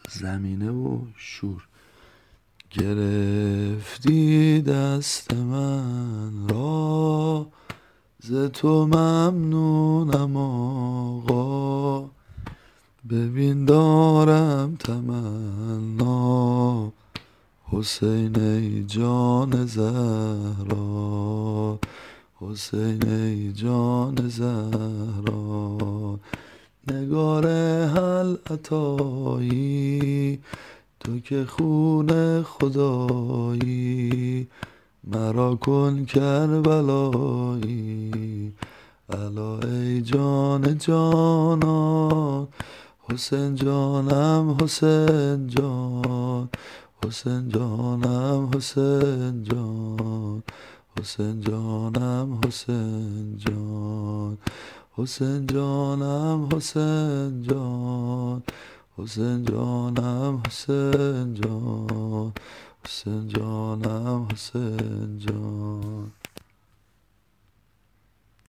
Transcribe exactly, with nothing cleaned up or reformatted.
زمینه و شور. گرفتی دست من را، ز تو ممنونم آقا. ببین دارم تمنا، حسین ای جان زهرا، حسین ای جان زهرا. نگار هل عطایی، تو که خون خدایی، مرا کن کربلایی. الا ای جان جانان، حسین جانم حسین جان، حسین جانم حسین جان، حسین جانم حسین جان، حسین جانم حسین جان، حسین جانم حسین جان، حسین جانم حسین جان.